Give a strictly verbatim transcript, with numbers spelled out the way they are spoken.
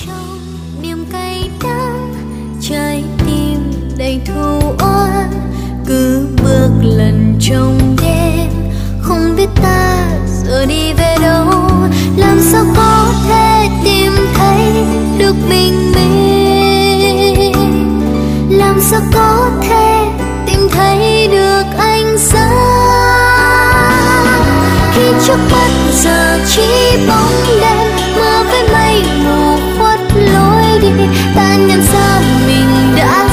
trong niềm cay đắng, trái tim đầy thù oán, cứ bước lần trong đêm không biết ta giờ đi về đâu. Làm sao có thể tìm thấy được bình minh, làm sao có thể tìm thấy được ánh sáng, khi trước mắt giờ chỉ bóng đêm, mưa với mây mù khuất lối đi. Ta nhận ra mình đã